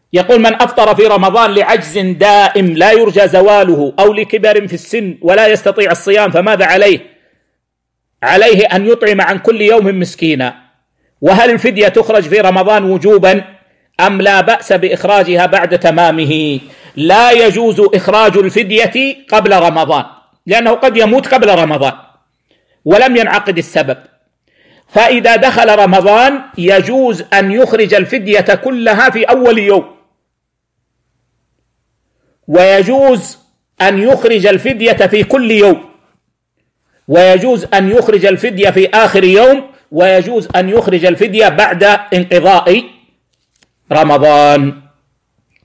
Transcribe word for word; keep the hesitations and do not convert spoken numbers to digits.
يقول: من أفطر في رمضان لعجز دائم لا يرجى زواله أو لكبر في السن ولا يستطيع الصيام فماذا عليه؟ عليه أن يطعم عن كل يوم مسكينا. وهل الفدية تخرج في رمضان وجوبا أم لا بأس بإخراجها بعد تمامه؟ لا يجوز إخراج الفدية قبل رمضان، لأنه قد يموت قبل رمضان ولم ينعقد السبب. فإذا دخل رمضان يجوز أن يخرج الفدية كلها في أول يوم، ويجوز أن يخرج الفدية في كل يوم، ويجوز أن يخرج الفدية في آخر يوم، ويجوز أن يخرج الفدية بعد انقضاء رمضان.